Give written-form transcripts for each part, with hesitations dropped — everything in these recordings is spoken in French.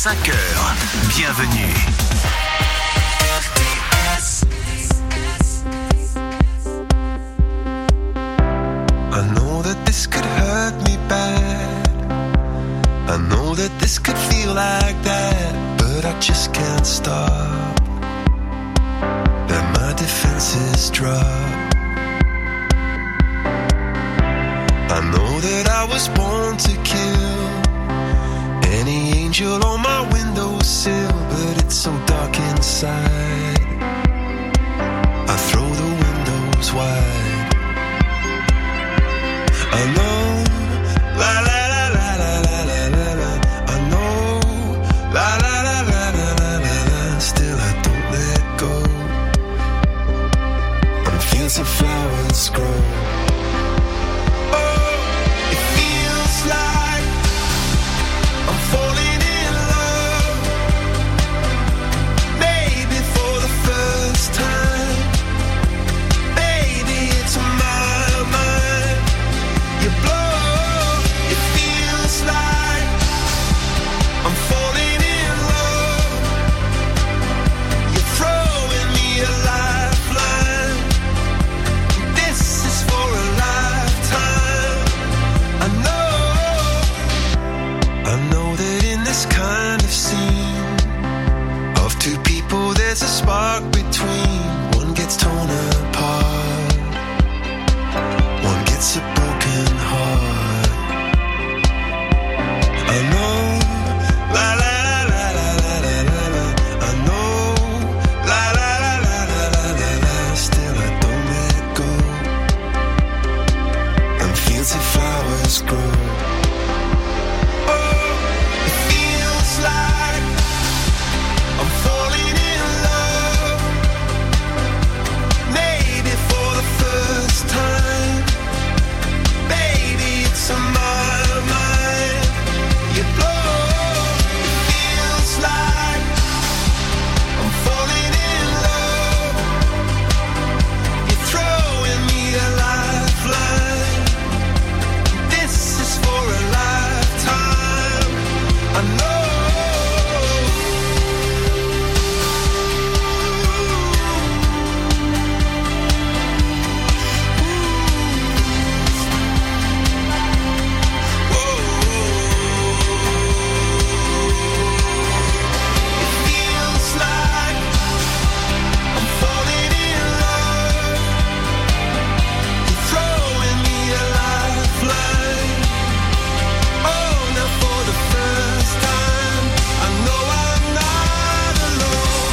5h. Bienvenue. I know that this could hurt me bad. I know that this could feel like that, but I just can't stop. Let my defenses drop. I know that I was born to kill any angel on my windowsill, but it's so dark inside. I throw the windows wide. I know, la la la la la la la la la. I know, la la la la la la la la. Still I don't let go. On fields of flowers grow. Oh, it feels like I'm falling in love. Maybe for the first time. Baby, it's my mind. You blow, it feels like I'm falling in love. You're throwing me a lifeline. This is for a lifetime. I know that in this kind of scene of two people there's a spark between. One gets torn apart, one gets a broken heart. I know, la la la la la la la la. I know, la la la la la la la la. Still I don't let go. And fields of flowers grow. Oh, it feels like I'm falling in love. Maybe for the first time. Baby, it's on my mind. You blow, it feels like I'm falling in love. You're throwing me a lifeline. This is for a lifetime. I know. It feels like I'm falling in love. You're throwing me a lifeline. Oh, now for the first time, I know I'm not alone.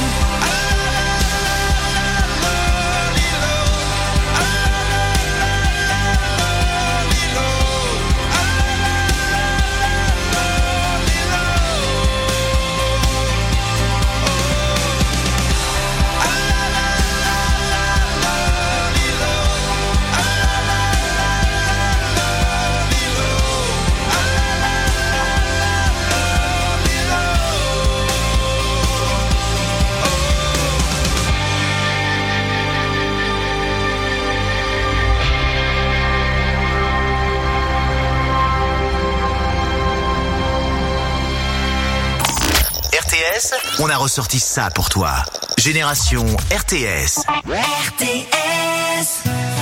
RTS, on a ressorti ça pour toi. Génération RTS. RTS.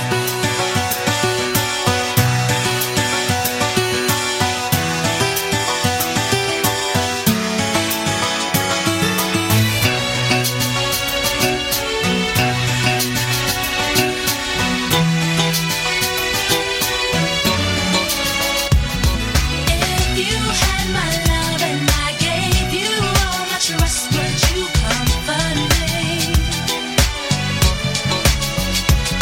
If you had my love and I gave you all my trust, would you comfort me?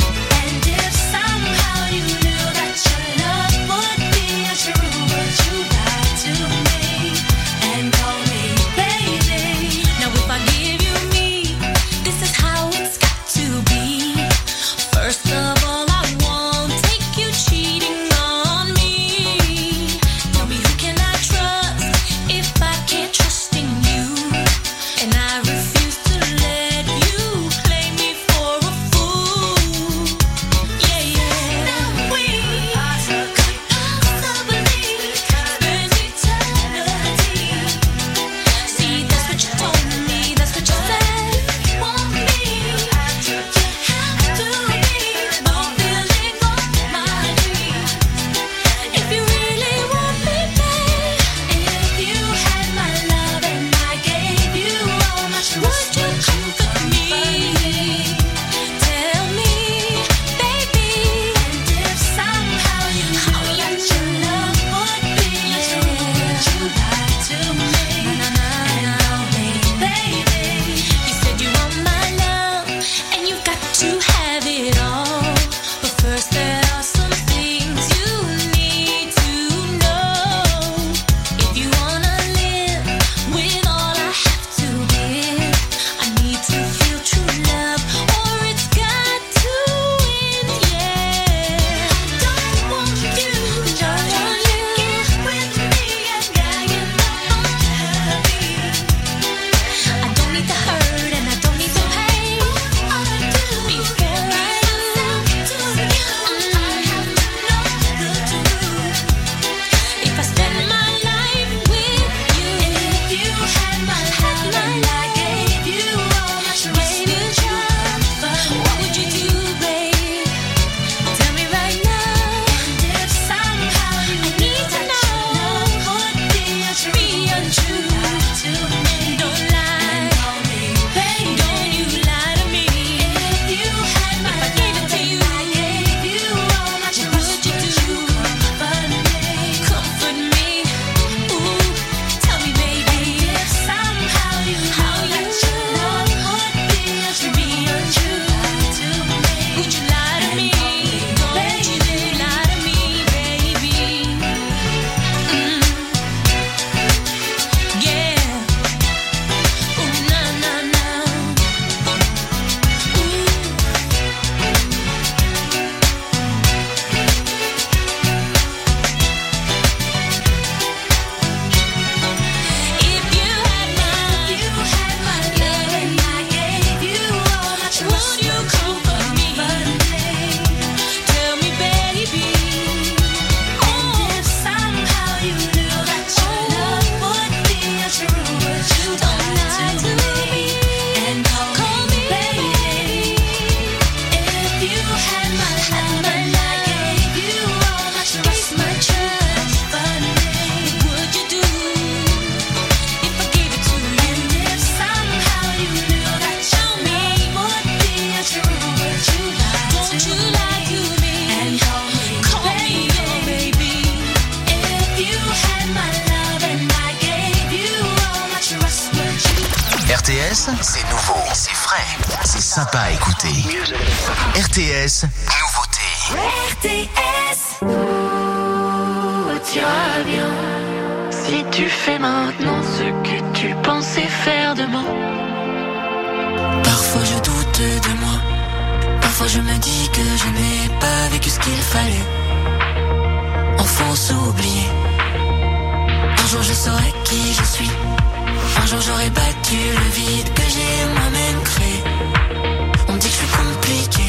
sympa à écouter. RTS, nouveauté. RTS. Tout ira bien si tu fais maintenant ce que tu pensais faire demain. Parfois je doute de moi, parfois je me dis que je n'ai pas vécu ce qu'il fallait. Enfant s'oublier. Un jour je saurai qui je suis. Un jour j'aurai battu le vide que j'ai moi-même créé. On me dit que je suis compliqué.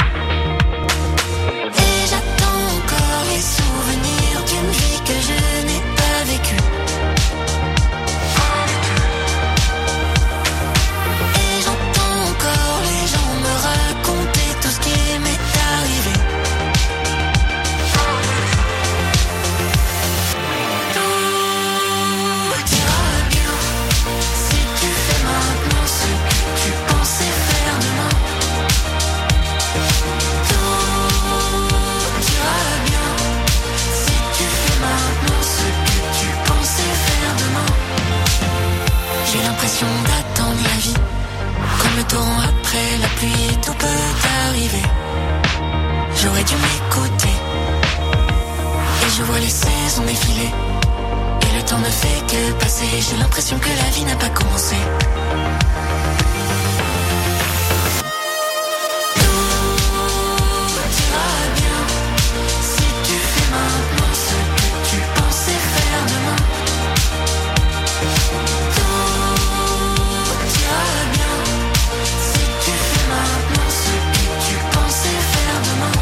Et j'attends encore les souvenirs d'une vie que je n'ai pas vécue. Et j'entends encore les gens me raconter tout ce qui m'est arrivé. Tout ira bien si tu fais maintenant ce que tu pensais faire demain. Tout ira bien si tu fais maintenant ce que tu pensais faire demain. J'ai l'impression d'attendre la vie, comme le torrent après la pluie, tout peut arriver. J'aurais dû m'écouter, et je vois les saisons défiler. Et le temps ne fait que passer, j'ai l'impression que la vie n'a pas commencé. Tout ira bien si tu fais maintenant ce que tu pensais faire demain. Tout ira bien si tu fais maintenant ce que tu pensais faire demain.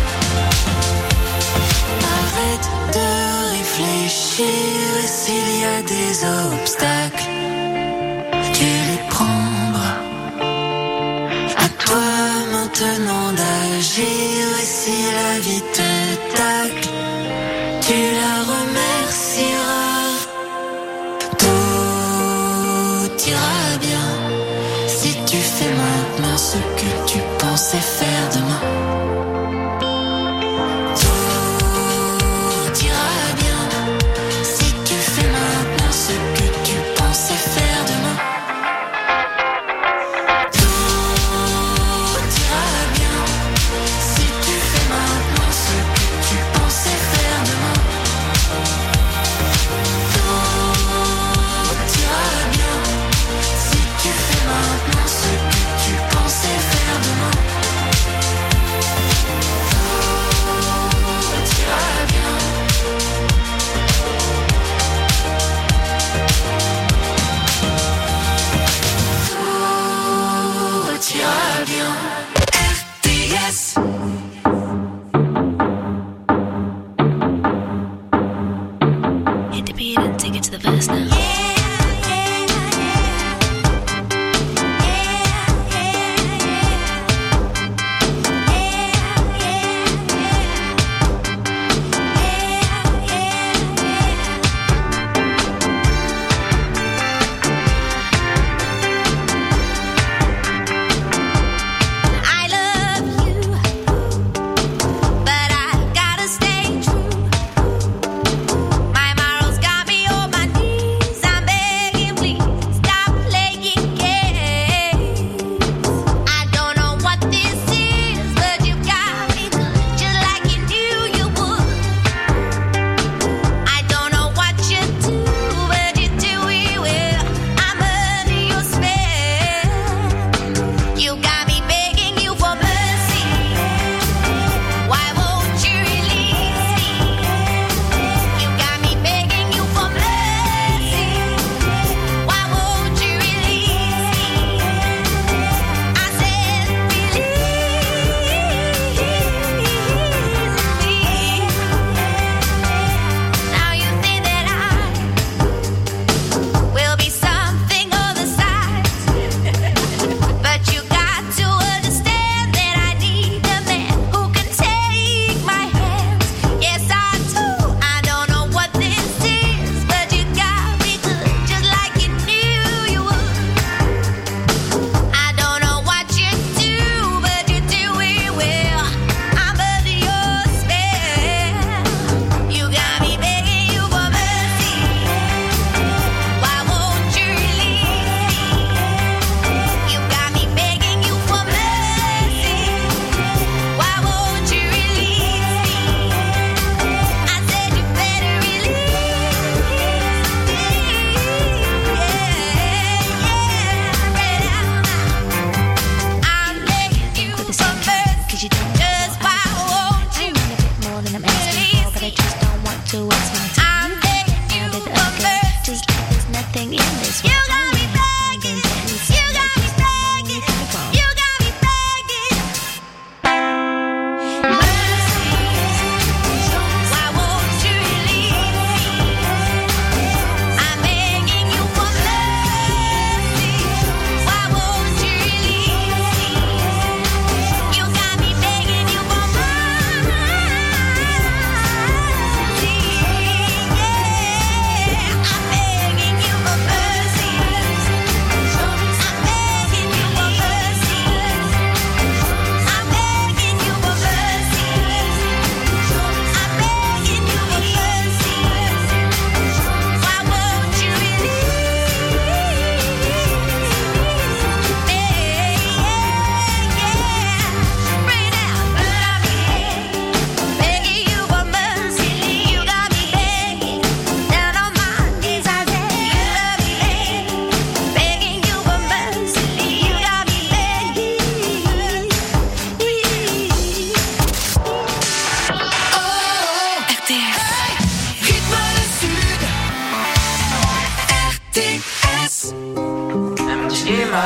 Arrête de réfléchir et s'il y a des obstacles, tu les prendras. À toi maintenant d'agir et si la vie te tacle, tu la remercieras. Tout ira bien si tu fais maintenant ce que tu pensais faire demain. Tout ira bien si tu fais maintenant ce que tu pensais faire demain. Tout ira bien si tu fais maintenant ce que tu pensais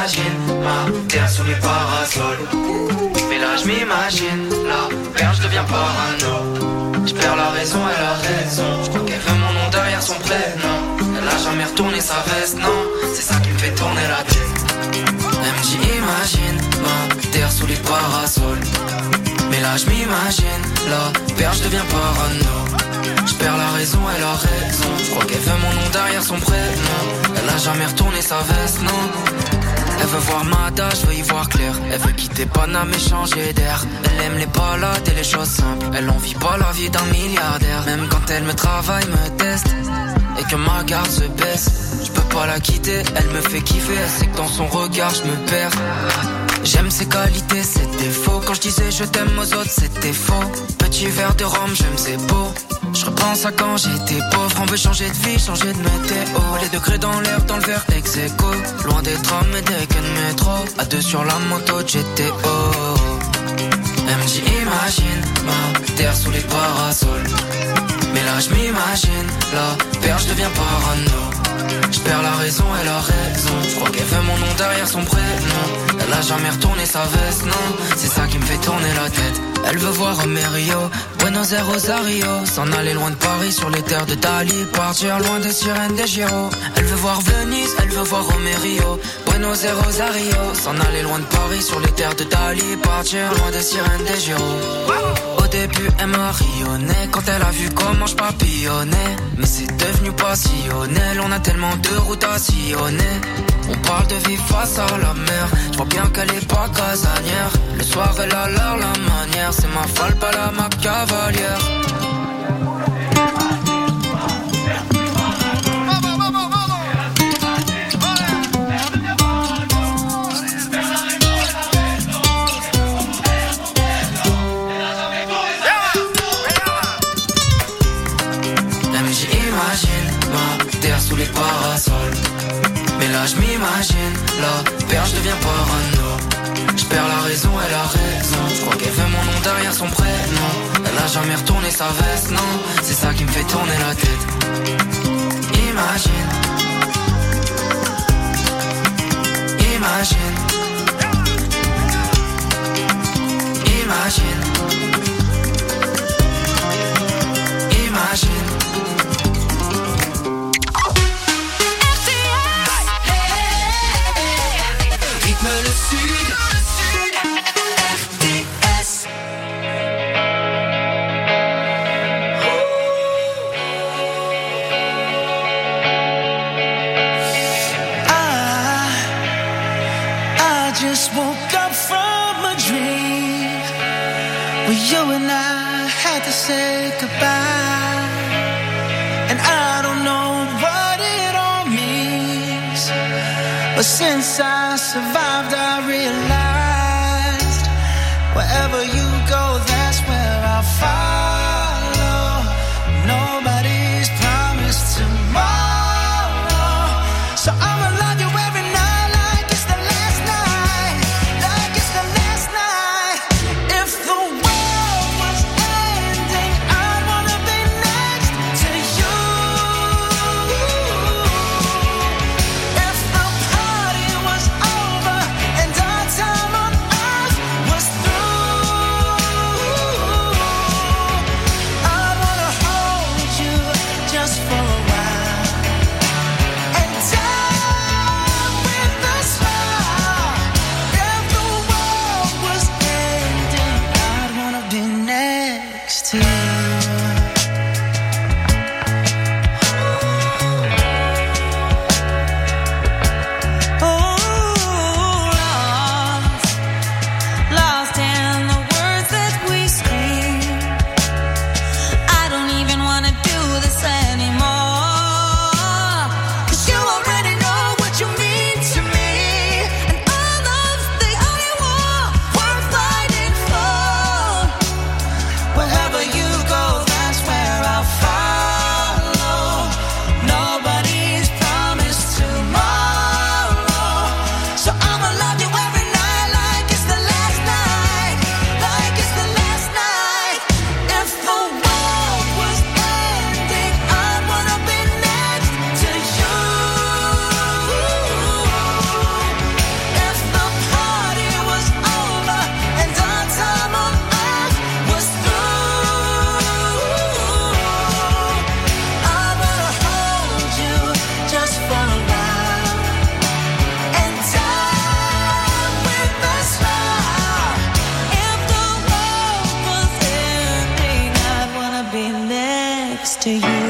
j'imagine ma terre sous les parasols. Mais là je m'imagine la perche, je deviens parano. Je perds la raison, elle a raison. Je crois qu'elle veut mon nom derrière son prénom. Elle a jamais retourné sa veste, non. C'est ça qui me fait tourner la tête. Elle me dit imagine ma terre sous les parasols. Mais là je m'imagine la perche, je deviens parano. Je perds la raison, elle a raison. Je crois qu'elle veut mon nom derrière son prénom. Elle a jamais retourné sa veste, non. Elle veut voir Mada, je veux y voir clair. Elle veut quitter Paname et changer d'air. Elle aime les balades et les choses simples. Elle en vit pas la vie d'un milliardaire. Même quand elle me travaille, me teste et que ma garde se baisse, je peux pas la quitter, elle me fait kiffer. Elle sait que dans son regard je me perds. J'aime ses qualités, ses défauts. Quand je disais je t'aime aux autres, c'était faux. Petit verre de rhum, j'aime c'est beau. Je repense à quand j'étais pauvre. On veut changer de vie, changer de météo. Les degrés dans l'air, dans le verre ex-aequo. Loin des trams et des quais de métro. À deux sur la moto de GTO. Elle me dit imagine ma terre sous les parasols. Mais là je m'imagine la perche, je deviens parano. Je perds la raison, elle a raison. Je crois qu'elle veut mon nom derrière son prénom. Elle a jamais retourné sa veste, non. C'est ça qui me fait tourner la tête. Elle veut voir Romerio, Buenos Aires, Rosario. S'en aller loin de Paris sur les terres de Dali. Partir loin des sirènes des Giro. Elle veut voir Venise, elle veut voir Romerio, Buenos Aires, Rosario. S'en aller loin de Paris sur les terres de Dali. Partir loin des sirènes des Giro. Au début elle m'a rayonné quand elle a vu comment je papillonnais. Mais c'est devenu passionnel, on a tellement de routes à sillonner. On parle de vivre face à la mer. Je vois bien qu'elle est pas casanière. Le soir elle a l'air la manière. C'est ma falle, pas la ma cavalière. Sous les parasols. Mais là je m'imagine la perche, je deviens parano. Je perds la raison, elle a raison. Je crois qu'elle veut mon nom derrière son prénom. Elle a jamais retourné sa veste, non. C'est ça qui me fait tourner la tête. Imagine. Imagine. Imagine. Imagine. Le sud, RTS. I just woke up from a dream where you and I had to say goodbye, and I don't know what it all means. But since I survived, I realized wherever you go, that's where I'll follow. Nobody's promised tomorrow, so I'ma love you every night like it's the last night, like it's the last night. If the world was ending, I'd wanna be next to you. Wherever you go, to you,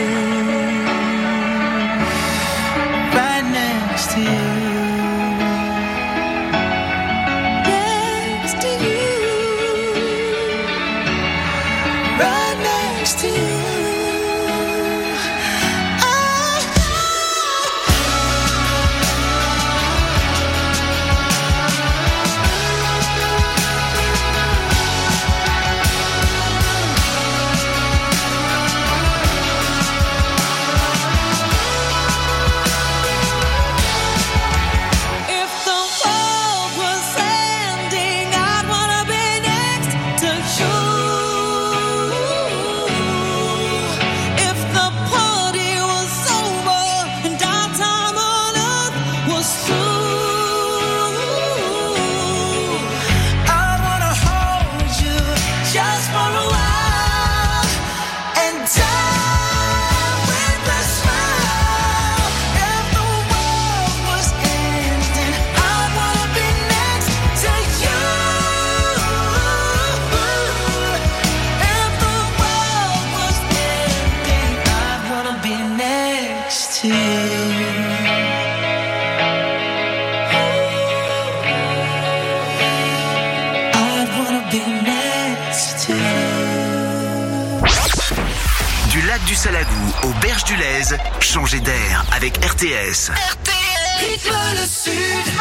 right next to you. To you. Du Salagou aux Berges du Lez, changez d'air avec RTS. Rythme le sud.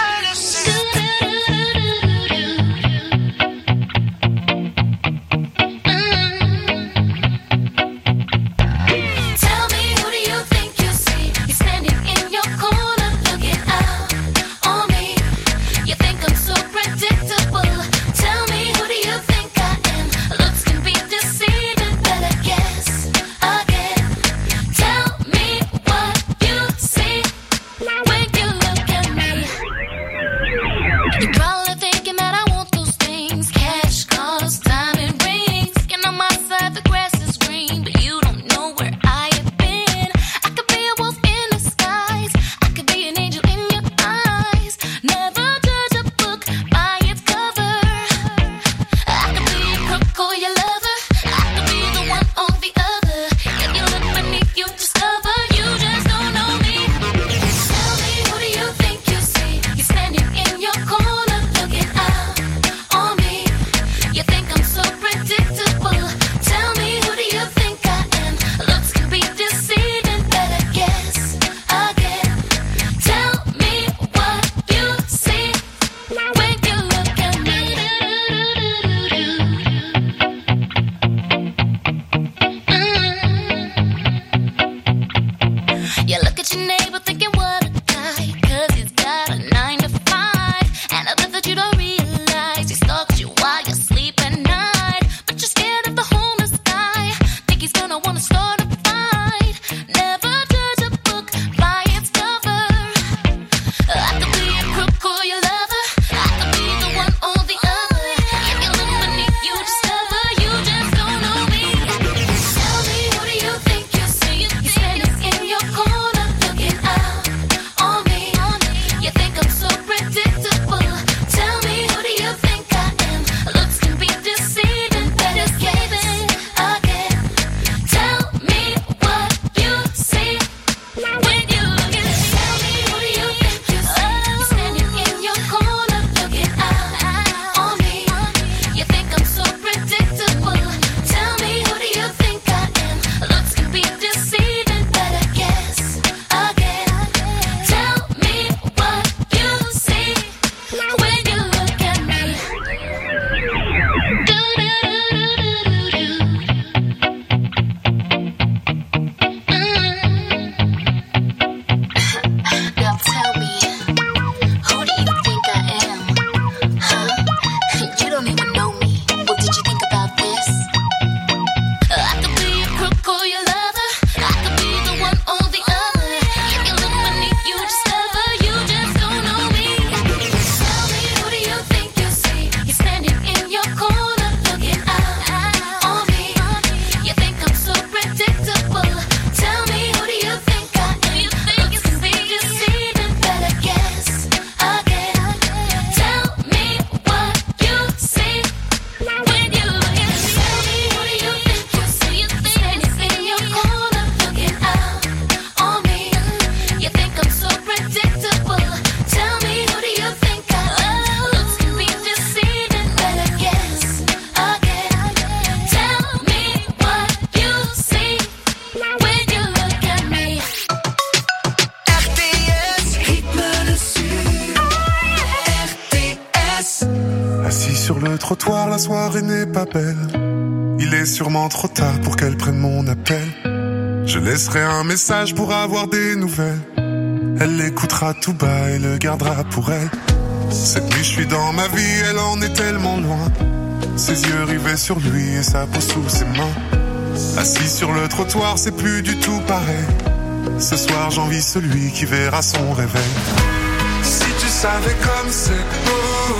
trottoir, la soirée n'est pas belle. Il est sûrement trop tard pour qu'elle prenne mon appel. Je laisserai un message pour avoir des nouvelles. Elle l'écoutera tout bas et le gardera pour elle. Cette nuit je suis dans ma vie, elle en est tellement loin. Ses yeux rivés sur lui et sa peau sous ses mains. Assis sur le trottoir, c'est plus du tout pareil. Ce soir j'envie celui qui verra son réveil. Si tu savais comme c'est beau,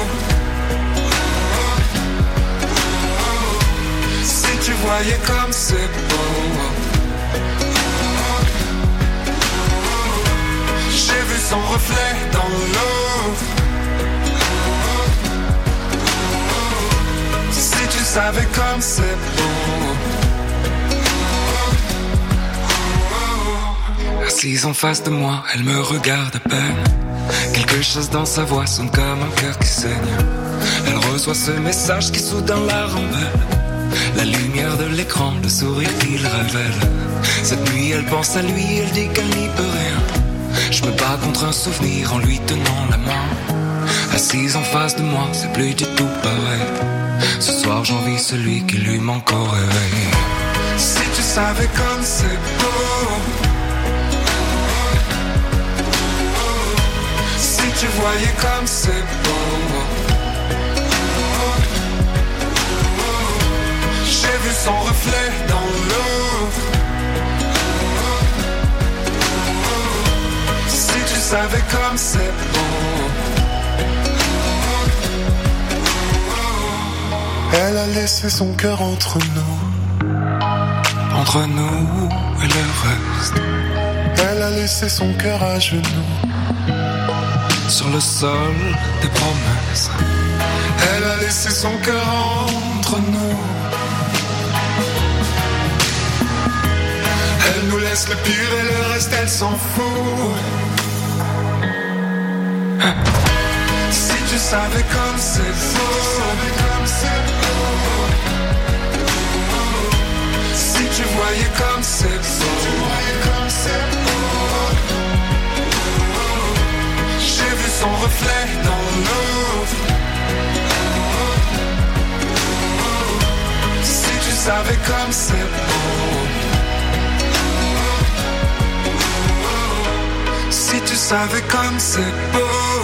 si tu voyais comme c'est beau. J'ai vu son reflet dans l'eau. Si tu savais comme c'est beau. Assise en face de moi, elle me regarde à peine. Quelque chose dans sa voix sonne comme un cœur qui saigne. Elle reçoit ce message qui soudain la rembelle. La lumière de l'écran, le sourire qu'il révèle. Cette nuit elle pense à lui, elle dit qu'elle n'y peut rien. Je me bats contre un souvenir en lui tenant la main. Assise en face de moi, c'est plus du tout pareil. Ce soir j'envie celui qui lui manque au réveil. Si tu savais comme c'est beau. Si tu voyais comme c'est beau. J'ai vu son reflet dans l'eau. Si tu savais comme c'est beau. Elle a laissé son cœur entre nous. Entre nous et le reste. Elle a laissé son cœur à genoux. Sur le sol des promesses. Elle a laissé son cœur entre nous. Elle nous laisse le pire et le reste elle s'en fout. Si tu savais comme c'est beau. Si tu voyais comme c'est beau. J'ai vu son reflet dans l'eau. Si tu savais comme c'est beau. Si tu savais comme c'est beau.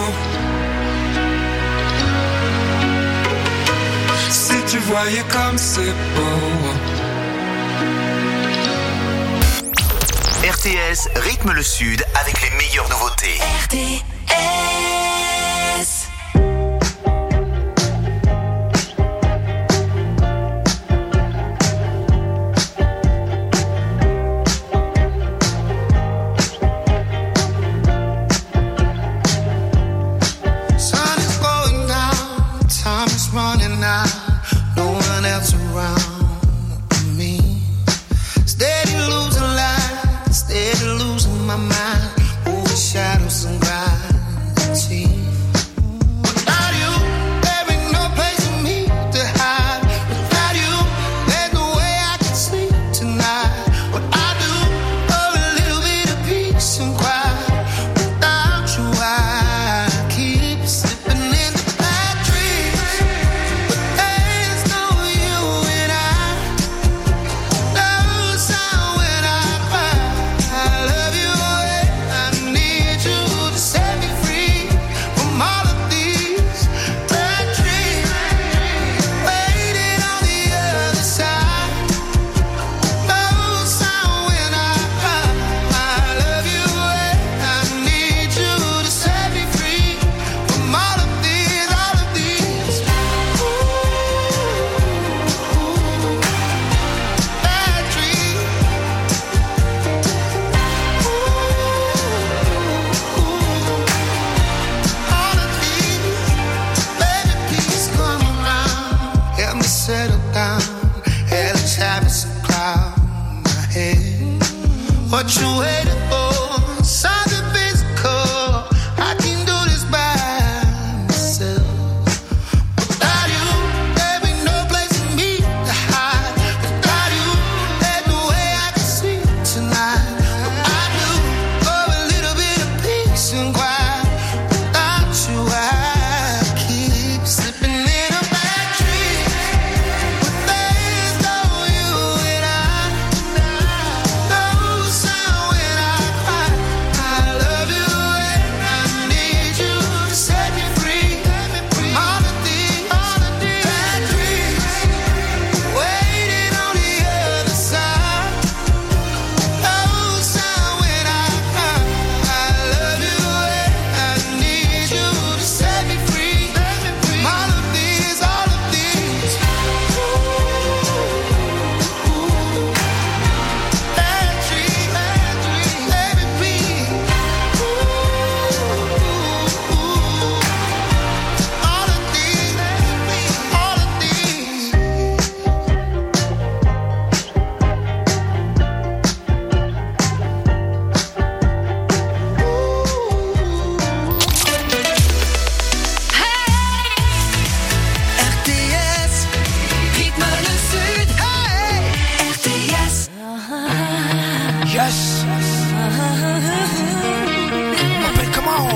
Si tu voyais comme c'est beau. RTS rythme le Sud avec les meilleures nouveautés. RTS. Sun is going down, time is running out, no one else around me. Steady losing light, steady losing my mind, moving shadows and gravity. Without you, there ain't no place for me to hide. Without you, there's no way I can sleep tonight. What I do for a little bit of peace and quiet. Without you, I keep slipping into bad dreams. But there's no you and I. Love sound when I cry. I love you and I need you to set me free from all of these bad dreams. Waiting on the other side. Love sound when I cry. I love you and I need you to set me free from all of these bad dreams. All of these, baby, please come around. Help me settle down. Hellish habits of cloud my head. What you waiting for? Something physical. I can do this by myself. Without you, there ain't no place for me to hide. Without you, there's no way I can sleep tonight. What I do for a little bit of peace and quiet. Without you, I keep slipping in a bad dream. Yes. On m'appelle comment?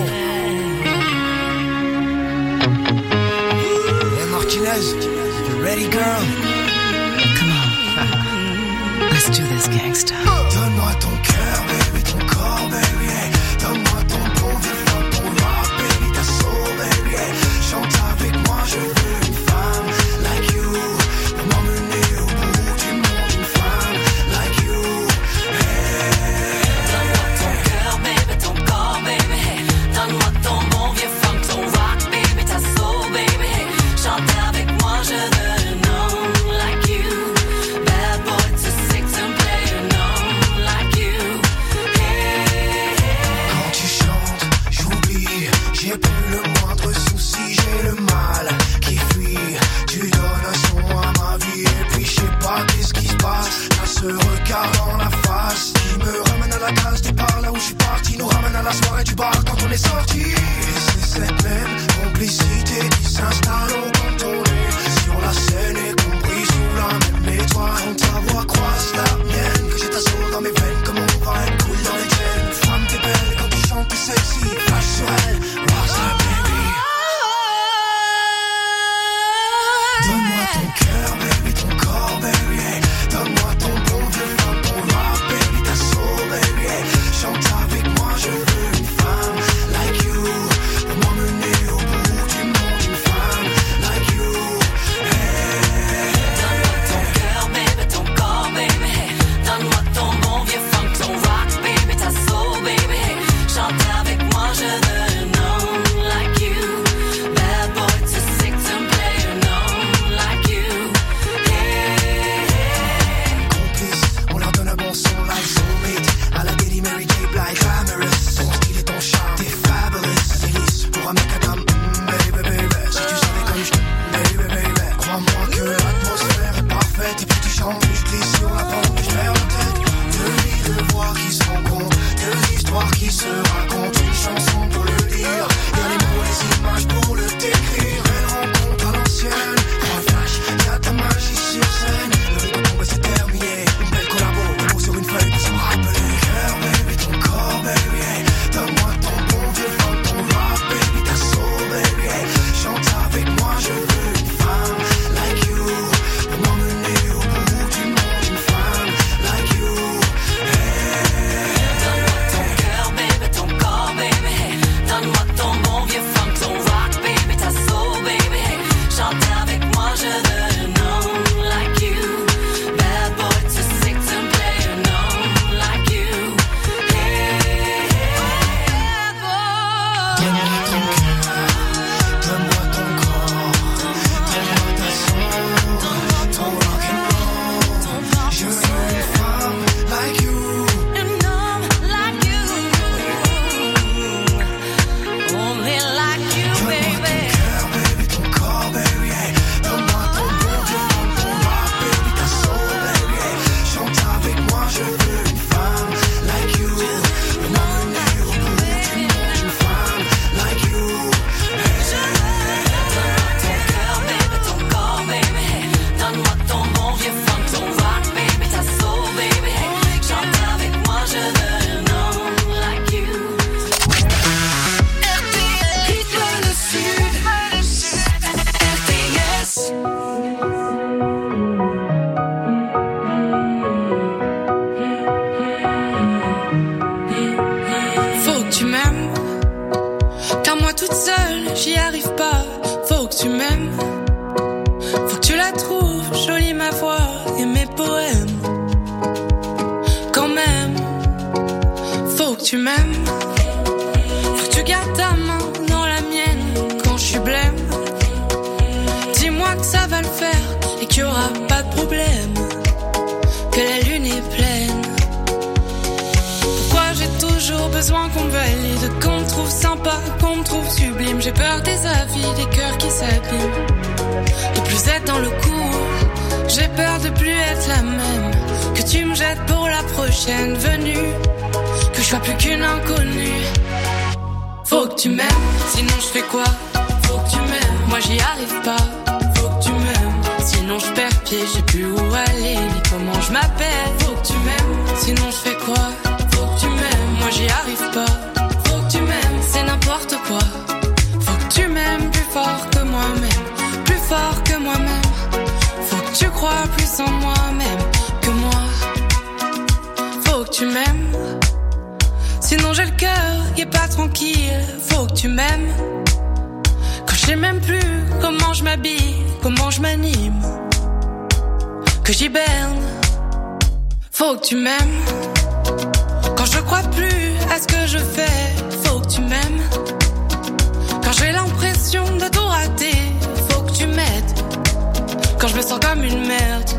Hey Martinez, you ready girl? Come on. Let's do this, gangsta. Donne-moi ton cœur, baby, ton corps, baby. Hey. Donne-moi ton bon vieux fun, ton rock, baby, ta soul, baby. Hey. Chante avec moi, je veux une femme like you. Pour m'emmener au bout du monde, une femme like you. Hey. Donne-moi ton cœur, baby, ton corps, baby. Hey. Donne-moi ton bon vieux funk, ton rock, baby, ta soul, baby. Hey. Chante avec moi, je veux le know like you. Bad boy to six and play a know like you. Hey. Quand tu chantes, j'oublie, j'ai plus le moindre souci, j'ai le mal qui fuit. Tu donnes un son à ma vie et puis je sais pas qu'est-ce qui se passe. T'as ce regard dans la face qui me ramène à la case du bar là où je suis parti, nous ramène à la soirée du bar quand on est sorti. Et c'est cette même complicité qui s'installe au contourné sur la scène et compris sous la même étoile. Quand ta voix croise la mienne, que j'ai ta soul dans mes veines, comme on va être cool dans les chaînes. Femme t'es belle, quand tu chantes t'es sexy, flash sur elle, rockstar baby. Donne-moi ton cœur, baby, ton corps, baby. Hey. Donne-moi ton bon vieux fun, ton rock, baby, ta soul, baby. Hey. Chante avec moi, je veux une femme like you. Pour m'emmener au bout du monde, une femme like you. Hey. Donne-moi ton cœur, baby, ton corps, baby. Hey. Donne-moi ton bon vieux funk, ton rock, baby, ta soul, baby. Hey. Chante avec moi, je veux le know like you. Bad boy to six and play a know like you. Hey. Complice, on leur donne un bon son like Soulmate. À la Diddy, Mary J. Blige, glamorous. Ton style et ton charme, t'es fabulous. Délice pour un mec à comme baby, baby. Si tu savais comme je baby, baby. Crois-moi que l'atmosphère est parfaite. Et puis tu chantes, puis je glisse sur la pente et je perds la tête. Deux vies, deux voix qui se rencontrent. Deux histoires qui se racontent. Une chanson pour le dire. Y'a les mots, les images pour le décrire. Elle rencontre à l'ancienne. Un flash, y'a ta magie sur scène. Le rythme tombe et c'est terminé. Une belle collabo, un mot sur une feuille pour se rappeler. Cœur, baby, ton corps, baby. Hey. Donne-moi ton bon vieux fun, ton rock, baby, ta soul, baby. Hey. Chante avec moi, je veux une femme like you. Pour m'emmener au bout du monde, une femme like you. Hey. Donne-moi ton cœur, baby, ton corps, baby. Hey. Donne-moi ton bon vieux funk, ton rock, baby, ta soul, baby. Hey. Chante avec moi, je veux le know like you. Bad boy to six and play a know like you. Hey. Bad boy. Donne-moi ton cœur, donne-moi ton corps, donne-moi ta soul, ton rock and roll. Je veux une femme like you. And I'm like you. Only like you, baby. Cœur, baby, ton corps, baby. Hey. Donne-moi ton bon vieux fun, ton rock, baby, ta soul, baby. Hey. Chante avec moi, je veux une femme like you. Pour m'emmener au bout du monde, une femme like you. Ton cœur, baby, ton corps, baby. Hey. Donne-moi ton bon vieux funk, ton rock, baby, ta soul, baby. Hey. Chante avec moi, je veux le know like you. Rythme le sud, RTS. Faut que tu m'aimes, car moi toute seule j'y arrive pas. Faut que tu m'aimes, faut que tu la trouves jolie ma voix et mes poèmes. Quand même, faut que tu m'aimes, faut que tu gardes ta main dans la mienne quand je suis blême. Dis-moi que ça va le faire et qu'il y aura pas de problème, que la lune est pleine. Pourquoi j'ai toujours besoin qu'on me valide, qu'on me trouve sympa, qu'on me trouve sublime. J'ai peur des avis, des cœurs qui s'abîment, de plus être dans le coup. J'ai peur de plus être la même, que tu me jettes pour la prochaine venue, que je sois plus qu'une inconnue. Faut que tu m'aimes, sinon je fais quoi? Faut que tu m'aimes, moi j'y arrive pas. Faut que tu m'aimes, sinon je perds pied, je sais plus où aller ni comment je m'appelle. Faut que tu m'aimes, sinon je fais quoi? quoi? Faut que tu m'aimes, moi j'y arrive pas. Faut que tu m'aimes, c'est n'importe quoi. Faut que tu m'aimes plus fort que moi-même, plus fort que moi-même. Faut que tu crois plus en moi-même que moi. Faut que tu m'aimes, sinon j'ai le cœur qui est pas tranquille. Faut que tu m'aimes, quand je sais même plus comment je m'habille, comment je m'anime, que j'hiberne. Faut que tu m'aimes, quand je crois plus à ce que je fais. Faut que tu m'aimes, quand j'ai l'impression de tout rater. Faut que tu m'aides, quand je me sens comme une merde.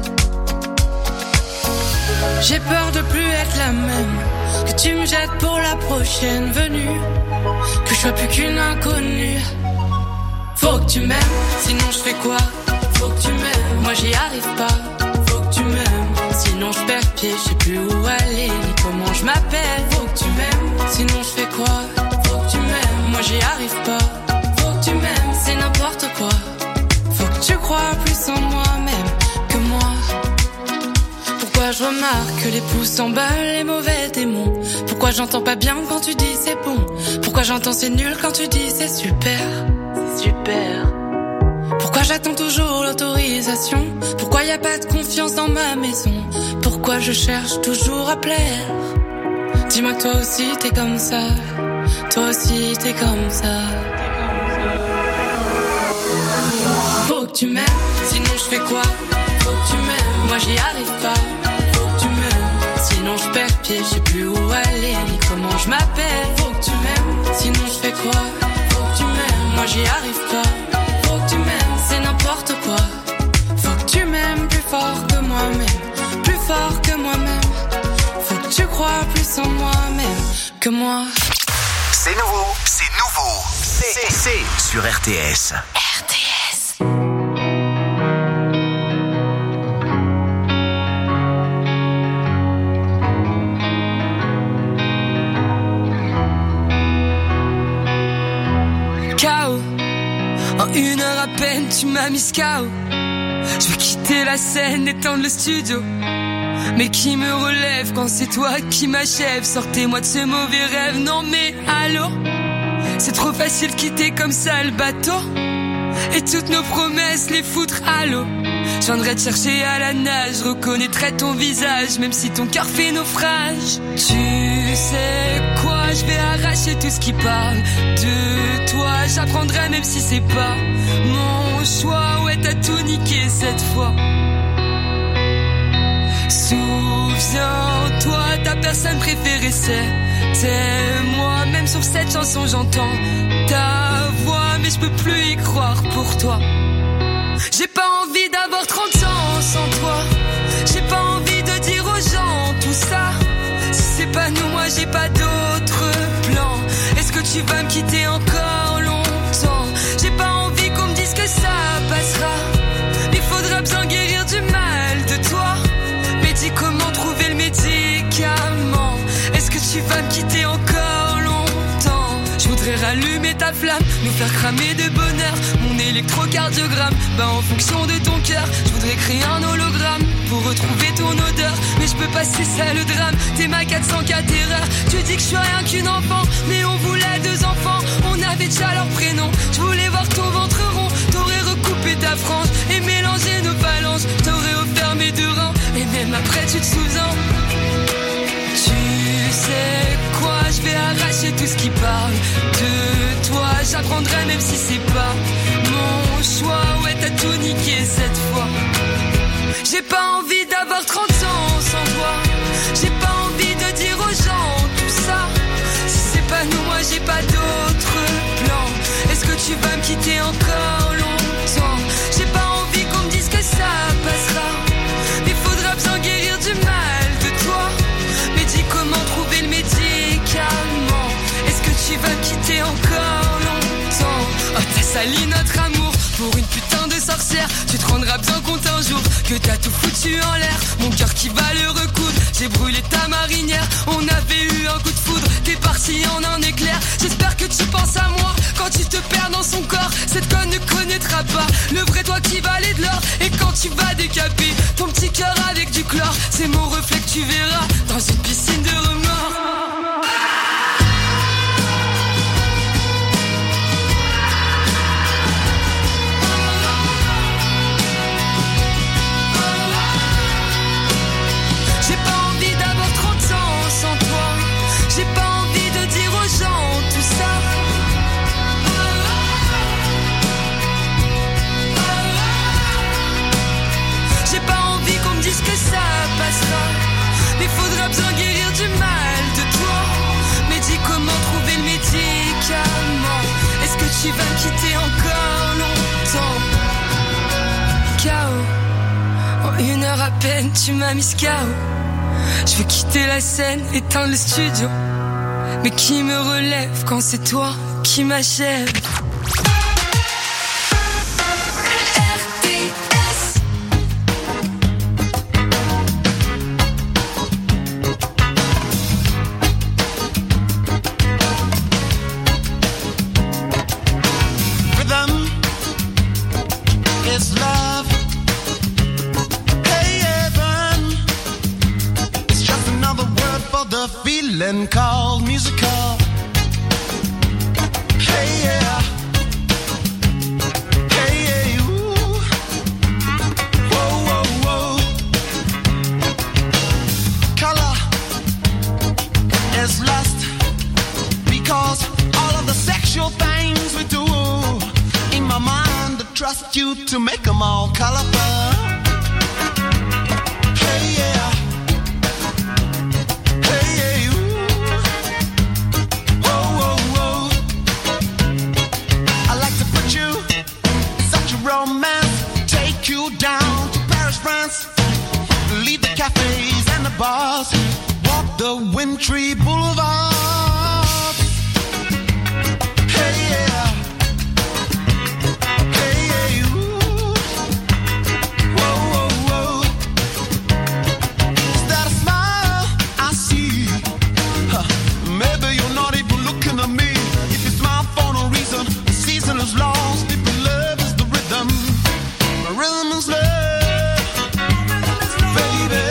J'ai peur de plus être la même, que tu me jettes pour la prochaine venue, que je sois plus qu'une inconnue. Faut que tu m'aimes, sinon je fais quoi? Faut que tu m'aimes, moi j'y arrive pas. Faut que tu m'aimes, sinon je perds pied, je sais plus où aller, ni comment je m'appelle. Faut que tu m'aimes, sinon je fais quoi? Faut que tu m'aimes, moi j'y arrive pas. Faut que tu m'aimes, c'est n'importe quoi. Faut que tu crois plus en moi-même que moi. Pourquoi je remarque que les pouces s'emballent, les mauvais démons? Pourquoi j'entends pas bien quand tu dis c'est bon? Pourquoi j'entends c'est nul quand tu dis c'est super? C'est super. Pourquoi j'attends toujours l'autorisation? Pourquoi y a pas de confiance dans ma maison? Pourquoi je cherche toujours à plaire? Dis-moi que toi aussi t'es comme ça. Toi aussi t'es comme ça. Faut que tu m'aimes, sinon je fais quoi? Faut que tu m'aimes, moi j'y arrive pas. Faut que tu m'aimes, sinon je perds pied, je sais plus où aller, ni comment je m'appelle. Faut que tu m'aimes, sinon je fais quoi? Faut que tu m'aimes, moi j'y arrive pas. Faut que tu m'aimes, c'est n'importe quoi. Faut que tu m'aimes plus fort que moi-même, plus fort que moi-même. Faut que tu crois plus en moi-même que moi. C'est nouveau, c'est nouveau. C'est sur RTS. En 1 heure à peine, tu m'as mis KO. Je veux quitter la scène, étendre le studio. Mais qui me relève quand c'est toi qui m'achève? Sortez-moi de ce mauvais rêve, non mais allô? C'est trop facile de quitter comme ça le bateau, et toutes nos promesses les foutre à l'eau. Je viendrai te chercher à la nage, reconnaîtrai ton visage, même si ton cœur fait naufrage. Tu sais quoi, je vais arracher tout ce qui parle de toi. J'apprendrai même si c'est pas mon choix. Ouais, t'as tout niqué cette fois. Souviens-toi, ta personne préférée c'était moi. Même sur cette chanson j'entends ta voix, mais je peux plus y croire pour toi. J'ai pas envie d'avoir 30 ans sans toi. J'ai pas envie de dire aux gens tout ça. Si c'est pas nous, moi j'ai pas d'autre plan. Est-ce que tu vas me quitter encore longtemps? J'ai pas envie qu'on me dise que ça passera. Il faudra bien guérir du mal de toi. Mais dis comment trouver le médicament. Est-ce que tu vas me quitter encore longtemps? Je voudrais rallumer ta flamme, nous faire cramer de bonheur. Mon électrocardiogramme, bah en fonction de ton cœur. Je voudrais créer un hologramme pour retrouver ton odeur. Mais je peux pas, c'est ça le drame. T'es ma 404 erreur. Tu dis que je suis rien qu'une enfant, mais on voulait 2 enfants. On avait déjà leur prénom. Je voulais voir ton ventre rond. T'aurais recoupé ta frange et mélangé nos phalanges. T'aurais offert mes 2 reins, et même après tu te souviens. Tu sais quoi, je vais arracher tout ce qui parle de toi. J'apprendrai même si c'est pas mon choix. Ouais, t'as tout niqué cette fois. J'ai pas envie d'avoir 30 ans sans toi. J'ai pas envie de dire aux gens tout ça. Si c'est pas nous, moi j'ai pas d'autre plan. Est-ce que tu vas me quitter encore longtemps? J'ai pas envie qu'on me dise que ça passera. Il faudra bien guérir du mal de toi. Mais dis comment trouver le médicament. Est-ce que tu vas me quitter encore longtemps? Oh, t'as sali notre amour pour une putain de sorcière. Tu te rendras bien compte un jour que t'as tout foutu en l'air. Mon cœur qui va le recoudre. J'ai brûlé ta marinière. On avait eu un coup de foudre. T'es parti en un éclair. J'espère que tu penses à moi quand tu te perds dans son corps. Cette conne ne connaîtra pas le vrai toi qui valait de l'or. Et quand tu vas décaper ton petit cœur avec du chlore, c'est mon reflet que tu verras dans une piscine de tu vas me quitter encore longtemps. KO, en 1 heure à peine, tu m'as mis KO. Je veux quitter la scène, éteindre le studio. Mais qui me relève quand c'est toi qui m'achève? Called musical. Hey yeah, hey yeah, ooh. Whoa whoa whoa. Color is lost because all of the sexual things we do. In my mind, I trust you to make them all colorful. Hey yeah. Down to Paris, France. Leave the cafes and the bars. Walk the wintry boulevards. Hey yeah, hey yeah, ooh. Whoa whoa whoa. Is that a smile I see? Maybe you're not even looking at me. If you smile for no reason, the season is lost. If your love is the rhythm. Rhythm is love, baby.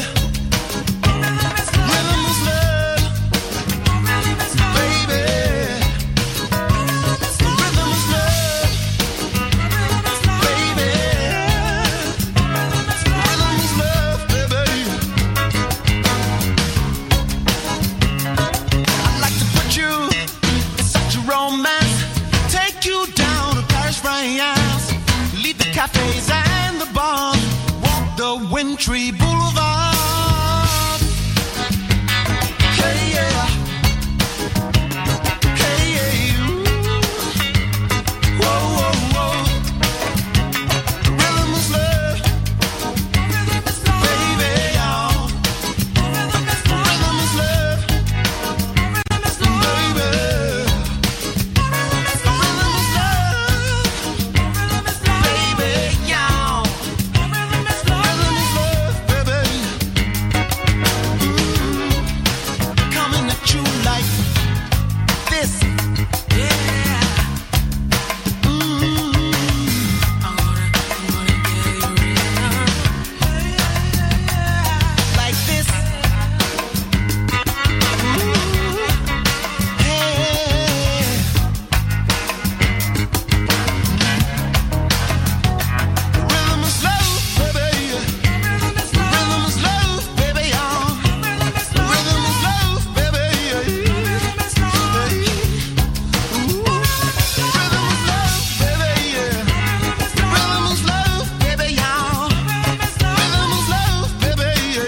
Rhythm is love, baby. Rhythm is love, baby. Rhythm is love, baby. I'd like to put you in such a romance. Take you down to Paris, France. Leave the cafes and the bars. Walk the wintry boulevard. Hey yeah, hey yeah, ooh. Whoa whoa whoa. Rhythm is love, baby, y'all. Rhythm is love, baby. Rhythm is love. Baby, y'all. Rhythm is love, baby. Coming at you like this. Yeah. Like this. Hey. Rhythm is love, baby. Rhythm is love, baby, y'all. Rhythm is love, baby. Rhythm is love, baby. Rhythm is love, baby, y'all. Rhythm is love, baby.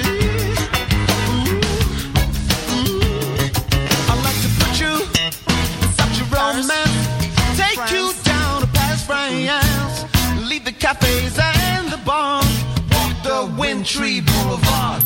I'd like to put you in such a romance. Take you down to Paris, France. Leave the cafes and the bars. Walk the wintry boulevard.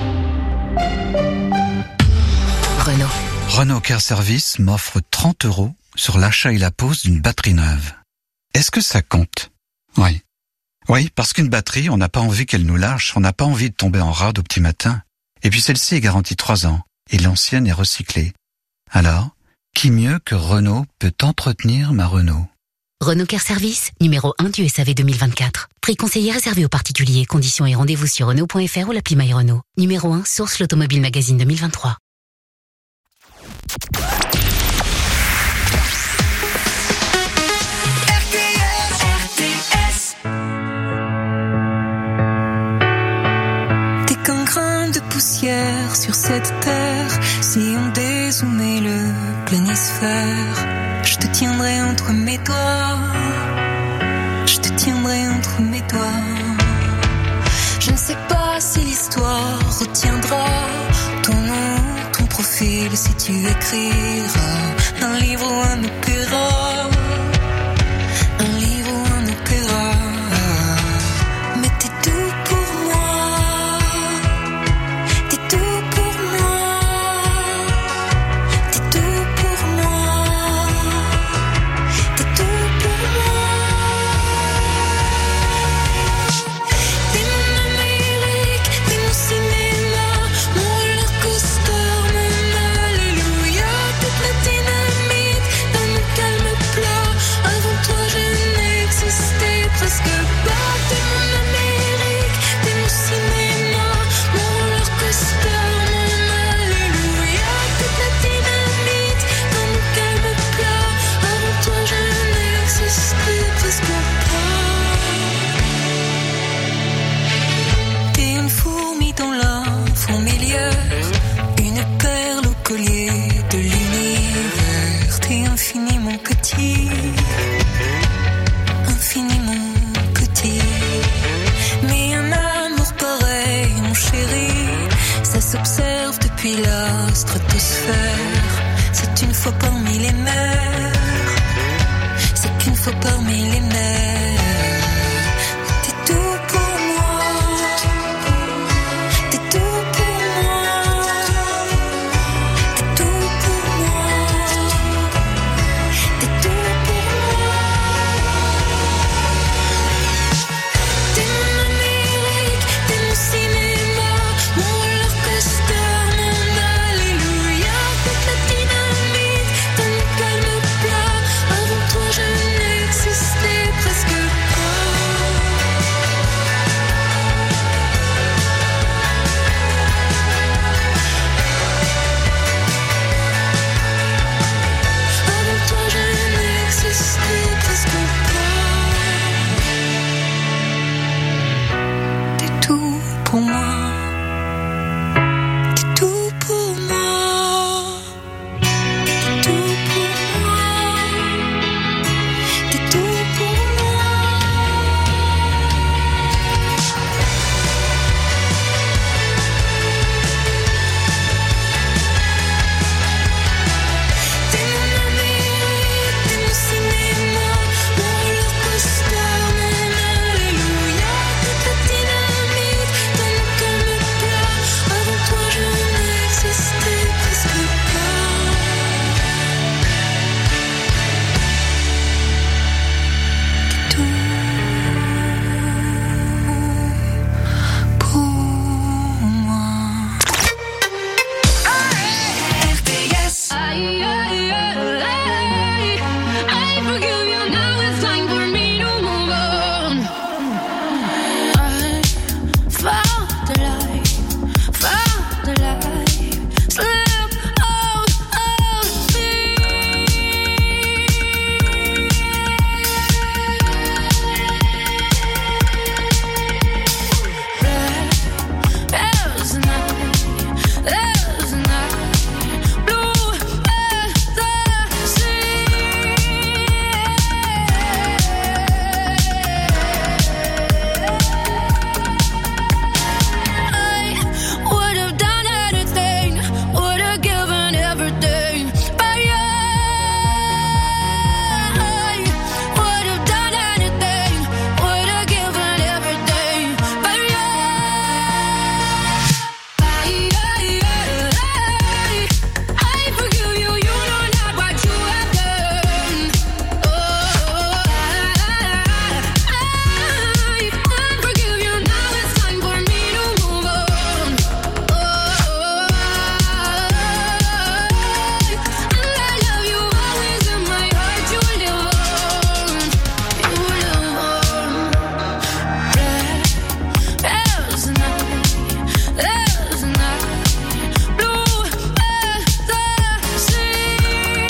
Renault Care Service m'offre 30 € sur l'achat et la pose d'une batterie neuve. Est-ce que ça compte? Oui. Oui, parce qu'une batterie, on n'a pas envie qu'elle nous lâche, on n'a pas envie de tomber en rade au petit matin. Et puis celle-ci est garantie 3 ans, et l'ancienne est recyclée. Alors, qui mieux que Renault peut entretenir ma Renault? Renault Care Service, numéro 1 du SAV 2024. Prix conseillé réservé aux particuliers. Conditions et rendez-vous sur Renault.fr ou l'appli My Renault. Numéro 1, source l'Automobile Magazine 2023. T'es qu'un grain de poussière sur cette terre. Si on dézoomait le planisphère, je te tiendrai entre mes doigts. Je te tiendrai entre mes doigts. Je ne sais pas si l'histoire retiendra ton nom, ton profil, si tu écriras un livre ou un opéra. s'observe depuis la stratosphère. C'est une fois parmi les mers. C'est qu'une fois parmi les mers. T'es tout pour moi. T'es tout pour moi. T'es tout pour moi. T'es tout pour moi. T'es mon Amérique, t'es mon cinéma, mon roller coaster, mon alléluia. T'es la dynamite, ton calme plat. Avant toi je n'existais presque Avant toi je n'existais presque pas. T'es tout pour moi. T'es tout pour moi. T'es tout pour moi. T'es tout pour moi. T'es mon Amérique, t'es mon cinéma, mon roller coaster, mon alléluia. T'es la dynamite, ton calme plat. Avant toi je n'existais presque pas. T'es tout pour moi. RTS. I forgive you, now it's time for me to move on. I found the light, slip out of me. There's a night, blue as the sea. I would have done anything, would have given everything, but you. I would have done anything, would have given everything, but you. I forgive you, you know not what you have done. I forgive you, now it's time for me to move on. And I love you always in my heart, you live on. There's a night, blue as the sea.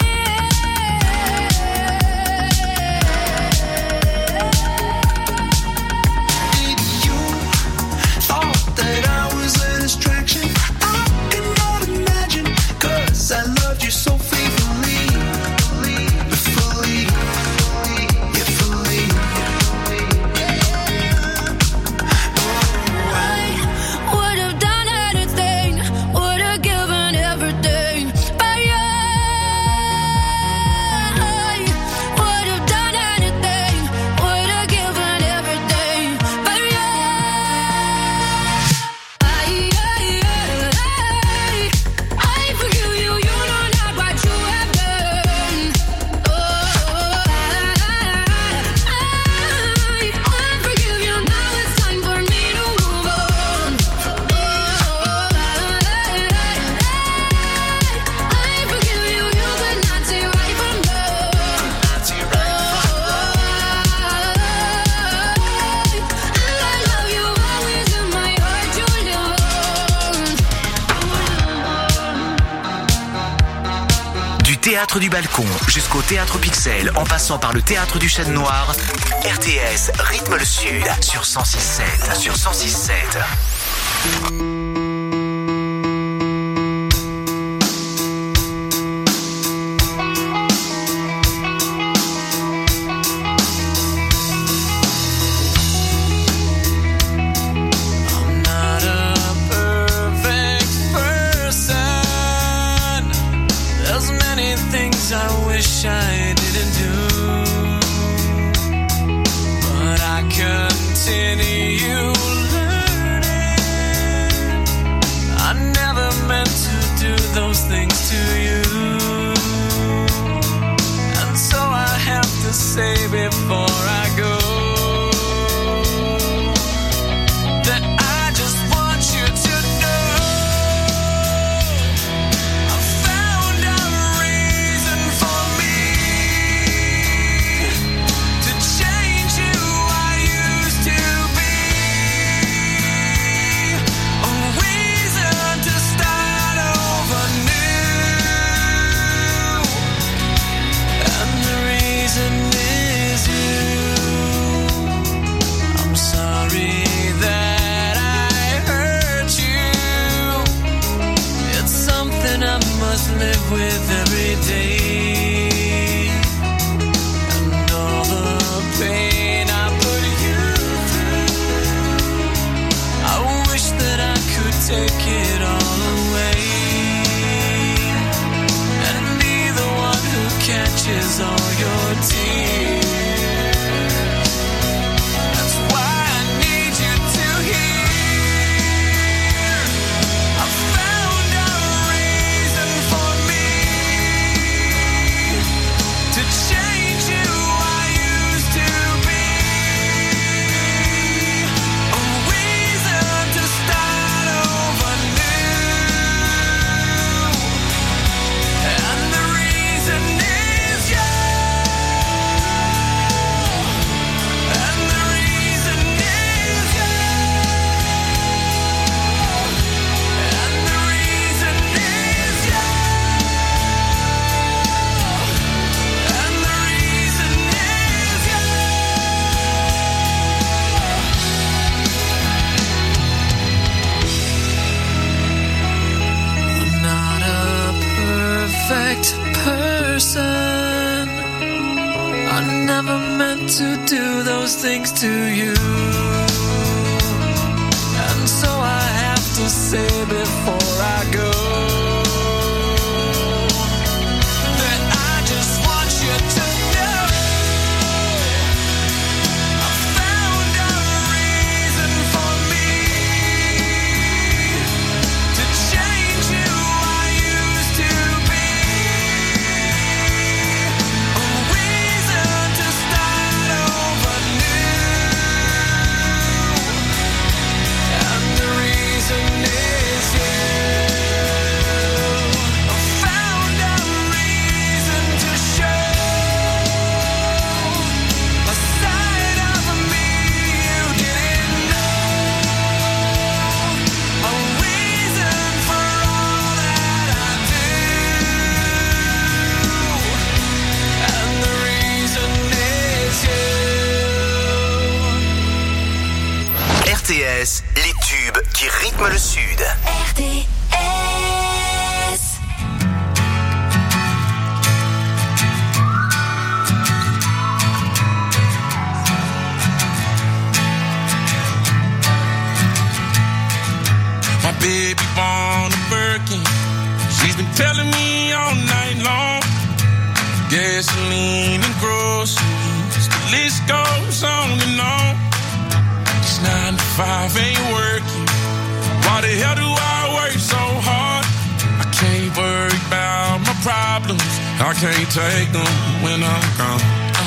Thought that I was a distraction. I cannot imagine, 'cause I loved you so faithfully. Fully, yeah, fully. I would have done anything, would have given everything, but you. I would have done anything, would have given everything, but you. I forgive you, you know not what you have done. I forgive you, now it's time for me to move on. I forgive you, you could not see right from wrong. And I love you always in my heart, you live on. Du théâtre du balcon jusqu'au théâtre Pixel, en passant par le théâtre du Chêne Noir, RTS rythme le sud sur 106.7. Sur 106.7. I'm not a perfect must live with every day. And all the pain I put you through, I wish that I could take it all away and be the one who catches all your tears. I never meant to do those things to you, and so I have to say before I go that I just want you to know I found a reason for me to change who I used to be. RTS, les tubes qui rythment le Sud. RTS. My baby born a Birkin. She's been telling me all night long. Gasoline and groceries, the list goes on and on. 9 to 5 ain't working. Why the hell do I work so hard? I can't worry about my problems. I can't take them when I'm gone.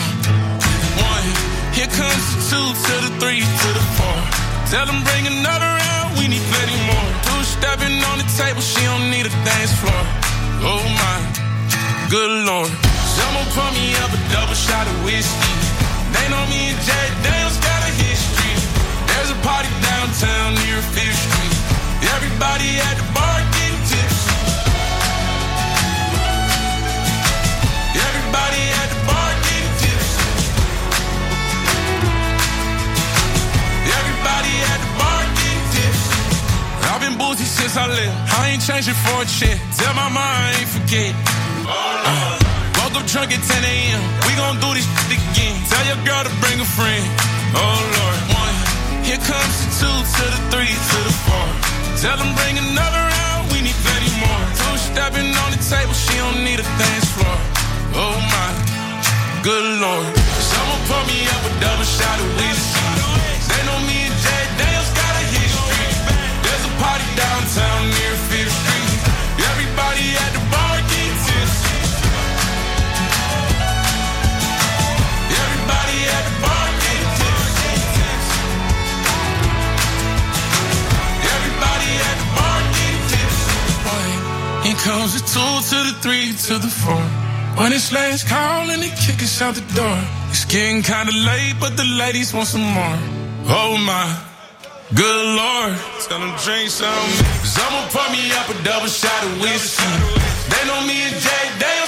1, here comes the 2 to the 3 to the 4. Tell them bring another round, we need plenty more. 2 stepping on the table, she don't need a dance floor. Oh my, good Lord. Someone pour me up a double shot of whiskey. They know me and Jack Daniels got a history. There's a party downtown near 5th Street. Everybody at the bar getting tipsy. Everybody at the bar getting tipsy. Everybody at the bar getting tipsy. I've been boozy since I left. I ain't changing for a check. Tell my mom I ain't forget. Woke up drunk at 10 a.m. We gon' do this shit again. Tell your girl to bring a friend. Oh Lord. 1, here comes the 2 to the 3 to the 4. Tell them bring another round, we need plenty more. 2 stepping on the table, she don't need a dance floor. Oh my, good Lord. Someone pour me up a double shot of whiskey. They know me and Jack Daniels got a history. There's a party downtown near 5th Street. Everybody at the bar getting tipsy. Everybody at the bar getting tipsy. Everybody at the bar getting tipsy. Here comes the 2 to the 3 to the 4. When it's last call and they kick us out the door. It's getting kinda late, but the ladies want some more. Oh my, good Lord. Tell them drink some. Someone pour me up a double shot of whiskey. They know me and Jack Daniels